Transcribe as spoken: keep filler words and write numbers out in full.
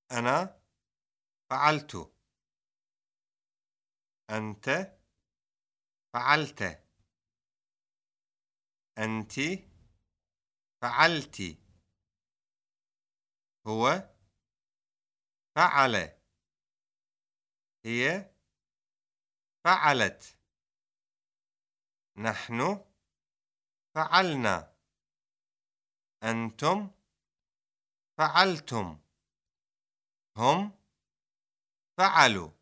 أنا فعلت. أنت فعلت. أنتِ فعلتِ. هو فعل. هي فعلت. نحن فعلنا. أنتم فعلتم. هم فعلوا.